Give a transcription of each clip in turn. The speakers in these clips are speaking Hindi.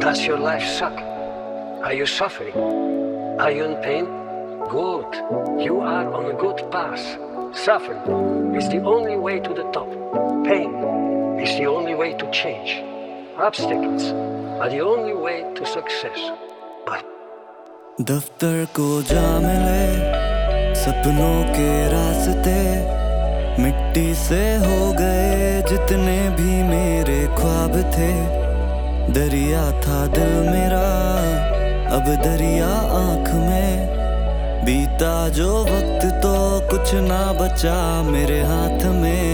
Does your life suck? Are you suffering? Are you in pain? Good. You are on a good path. Suffering is the only way to the top. Pain is the only way to change. Obstacles are the only way to success. But दफ्तर को जा मिले सपनों के रास्ते, मिट्टी से हो गए जितने भी मेरे ख्वाब थे। दरिया था दिल मेरा, अब दरिया आँख में। बीता जो वक्त तो कुछ ना बचा मेरे हाथ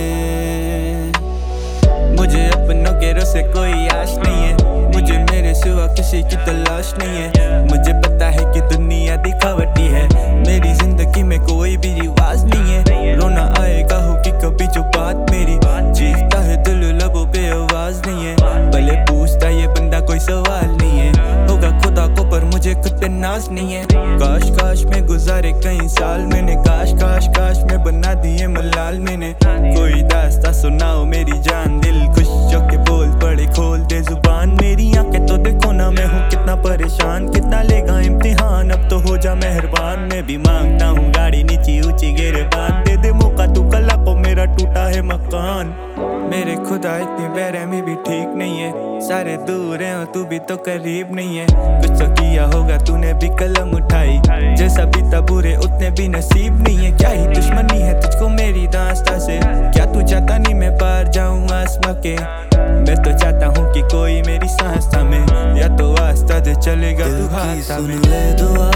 में। मुझे अपनों के रोज़ से कोई आश नहीं है, मुझे मेरे सिवा किसी की तलाश नहीं है। मुझे पता है कि दुनिया दिखावटी है, मेरी जिंदगी में कोई भी रिवाज नहीं है। रोना आएगा होगी कभी जो बात मेरी, चीखता है दिल लबों पे आवाज नहीं है। भले पूछता ये बंदा कोई सवाल नहीं है, होगा खुदा को पर मुझे खुद पे नाज नहीं है। काश काश में गुजारे कई साल मैंने, काश काश काश में बना दिए मलाल मैंने। कोई दास्ता सुनाओ मेरी जान, दिल खुश के बोल पड़े खोल दे जुबान। मेरी आंखें तो देखो ना मैं हूँ कितना परेशान, कितना लेगा इम्तिहान अब तो हो जा मेहरबान। मैं भी मांगता हूँ गाड़ी नीची ऊंची गिरबान, दे दे मौका तू कला को मेरा टूटा है मकान। मेरे खुदा इतनी बेरहमी भी ठीक नहीं है, सारे दूर हैं और तू भी तो करीब नहीं है। कुछ तो किया होगा तूने भी कलम उठाई, जैसा भी बुरे उतने भी नसीब नहीं है। क्या ही दुश्मनी है तुझको मेरी दास्ता से, क्या तू चाहता नहीं मैं पार जाऊं आसमां के। मैं तो चाहता हूँ कि कोई मेरी सांस थामे, या तो वास्ता दे चलेगा तू हाथ में। सुन ले दुआ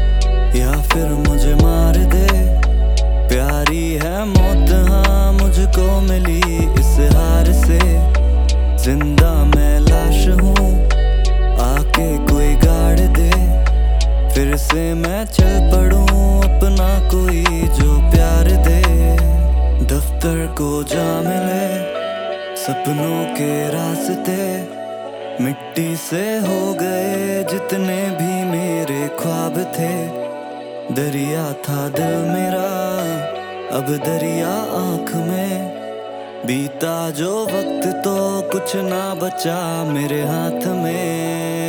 या फिर मुझे मार दे, प्यारी है मौत हाँ मुझको मिली इस हार से। जिंदा मैं लाश हूँ आके कोई गाड़ दे, फिर से मैं चल पड़ूं अपना कोई जो प्यार दे। दफ्तर को जा मिले सपनों के रास्ते, मिट्टी से हो गए जितने भी मेरे ख्वाब थे। दरिया था दिल मेरा, अब दरिया आँख में। बीता जो वक्त तो कुछ ना बचा मेरे हाथ में।